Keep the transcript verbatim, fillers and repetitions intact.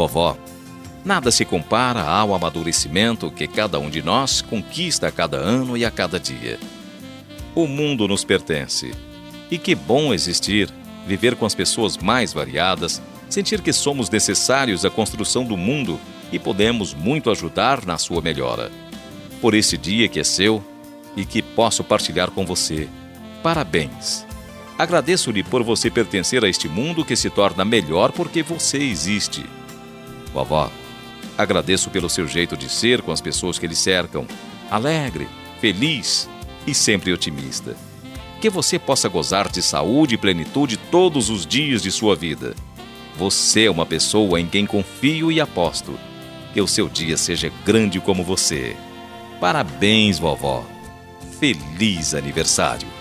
vovó, nada se compara ao amadurecimento que cada um de nós conquista a cada ano e a cada dia. O mundo nos pertence. E que bom existir, viver com as pessoas mais variadas, sentir que somos necessários à construção do mundo e podemos muito ajudar na sua melhora. Por esse dia que é seu e que posso partilhar com você, parabéns! Agradeço-lhe por você pertencer a este mundo que se torna melhor porque você existe. Vovó, agradeço pelo seu jeito de ser com as pessoas que lhe cercam, alegre, feliz e sempre otimista. Que você possa gozar de saúde e plenitude todos os dias de sua vida. Você é uma pessoa em quem confio e aposto. Que o seu dia seja grande como você. Parabéns, vovó! Feliz aniversário!